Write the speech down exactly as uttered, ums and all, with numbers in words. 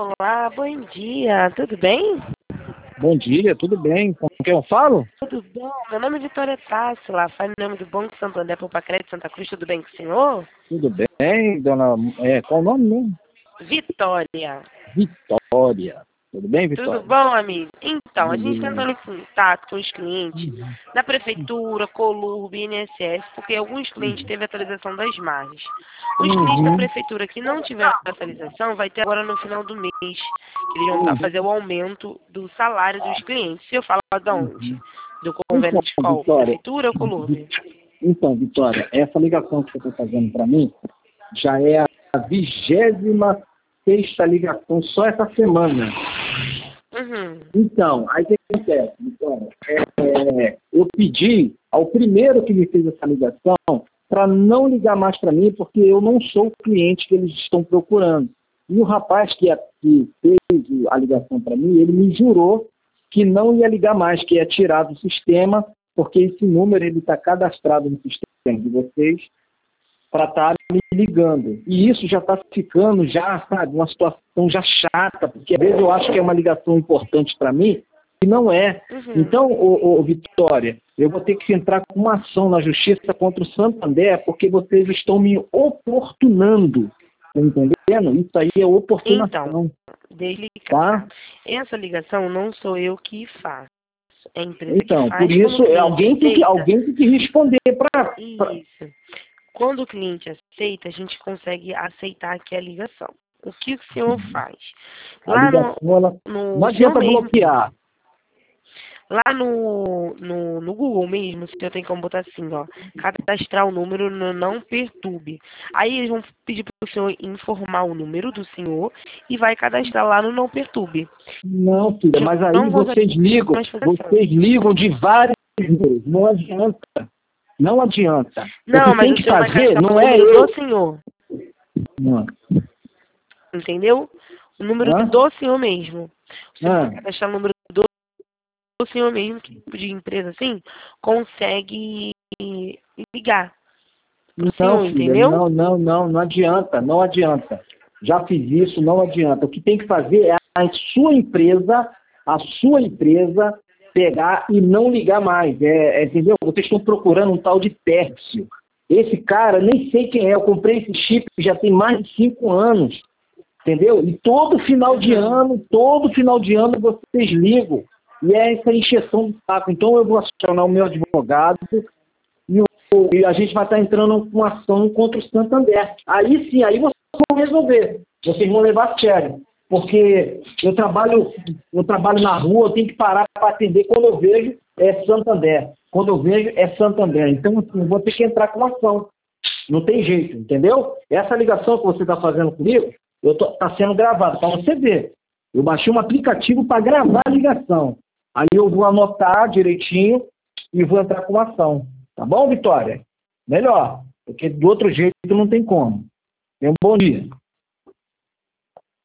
Olá, bom dia, tudo bem? Bom dia, tudo bem? Com quem eu falo? Tudo bom? Meu nome é Vitória Tássila, faz em nome do Banco Santo André, Poupa Crédito, Santa Cruz, tudo bem com o senhor? Tudo bem, dona... É, qual o nome mesmo? Vitória. Vitória. Tudo bem, Tudo Vitória? bom, amigo? Então, a gente está Beleza. entrando em contato com os clientes Uhum. da Prefeitura, Colurb, I N S S, porque alguns clientes teve atualização das margens. Os clientes da Uhum. Prefeitura que não tiveram atualização, vai ter agora no final do mês, que eles vão tá- fazer o aumento do salário dos clientes. Se eu falar de onde? Uhum. Do Então, convênio de qual? Vitória, Prefeitura ou Vi- Colurb? então, Vitória, essa ligação que você está fazendo para mim já é a vigésima sexta ligação só essa semana. Uhum. Então, aí o que acontece, Vitória? É, é, eu pedi ao primeiro que me fez essa ligação para não ligar mais para mim, porque eu não sou o cliente que eles estão procurando. E o rapaz que, que fez a ligação para mim, ele me jurou que não ia ligar mais, que ia tirar do sistema, porque esse número ele está cadastrado no sistema de vocês para estar me ligando. E isso já está ficando, já, sabe, uma situação já chata, porque às vezes eu acho que é uma ligação importante para mim, e não é. Uhum. Então, ô, ô, Vitória, eu vou ter que entrar com uma ação na justiça contra o Santander, porque vocês estão me oportunando. Tá entendendo? Isso aí é oportunação. Então, deixa eu explicar. Tá? Essa ligação não sou eu que faço. É a empresa Então, que faz. por Quando o isso, é cliente alguém tem que, aceita, alguém tem que responder para. isso. Quando o cliente aceita, a gente consegue aceitar aqui a ligação. O que o senhor faz? A Lá no, ligação, ela, no não o senhor adianta mesmo, bloquear. lá no, no, no Google mesmo, o senhor tem como botar assim, ó, cadastrar o número no não perturbe. Aí eles vão pedir para o senhor informar o número do senhor e vai cadastrar lá no não perturbe. Não, filha, mas aí Não consegue vocês ligam, mais fazer ação. vocês ligam de vários números. Não adianta. Não adianta. O Não, que mas tem o que senhor vai fazer cadastrar o não é número eu. do senhor, Não. entendeu? O número Hã? do senhor mesmo. O senhor vai Hã? cadastrar o número do senhor mesmo, que tipo de empresa assim, consegue ligar pro Não, senhor, filha, entendeu? não, não, não, não adianta, não adianta. Já fiz isso, não adianta. O que tem que fazer é a sua empresa, a sua empresa pegar e não ligar mais. É, é, entendeu? Vocês estão procurando um tal de Tércio. Esse cara, nem sei quem é. Eu comprei esse chip já tem mais de cinco anos. Entendeu? E todo final de Uhum. ano, todo final de ano vocês ligam. E é essa encheção de saco. Então eu vou acionar o meu advogado e, o, e a gente vai estar entrando com uma ação contra o Santander. Aí sim, aí vocês vão resolver. Vocês vão levar a sério. Porque eu trabalho, eu trabalho na rua, eu tenho que parar para atender. Quando eu vejo, é Santander. Quando eu vejo, é Santander. Então, assim, eu vou ter que entrar com uma ação. Não tem jeito, entendeu? Essa ligação que você está fazendo comigo, está sendo gravada, para você ver. Eu baixei um aplicativo para gravar a ligação. Aí eu vou anotar direitinho e vou entrar com uma ação. Tá bom, Vitória? Melhor, porque do outro jeito não tem como. Tenha um bom dia.